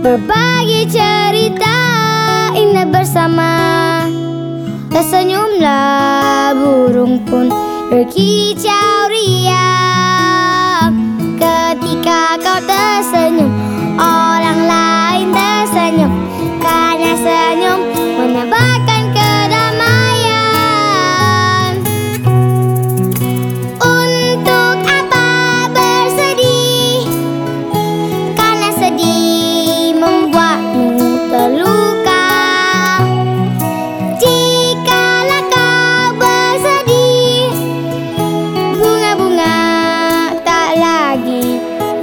berbagi cerita indah bersama. Tersenyumlah burung pun berkicau riang. Ketika kau tersenyum, orang lain tersenyum, karena senyum menebarkan kedamaian. Untuk apa bersedih? Karena sedih membuatmu terluka. Jikalau kau bersedih, bunga-bunga tak lagi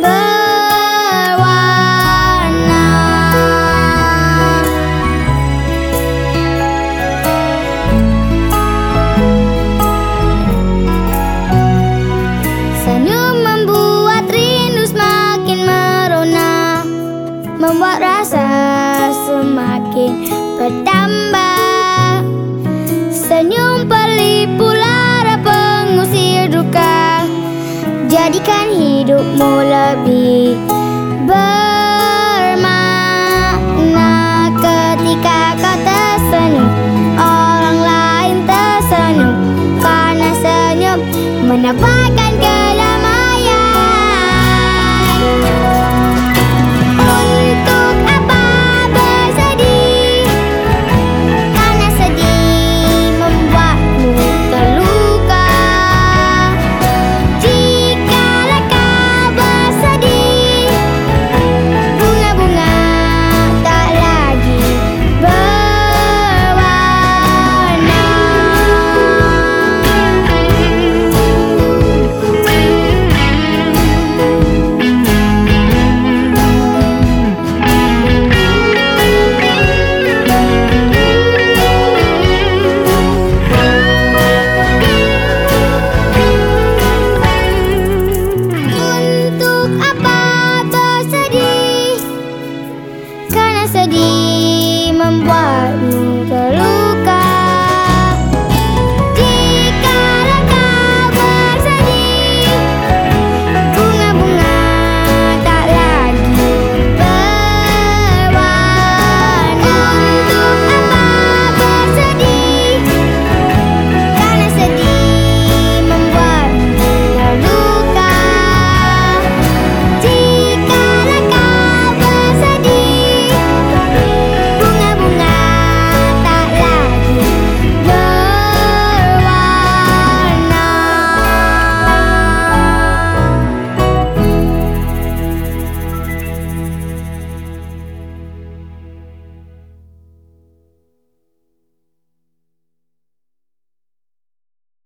berwarna. Senyum membuat rindu semakin merona, membuat rasa semakin bertambah. Senyum pelipur lara pengusir duka, jadikan hidupmu lebih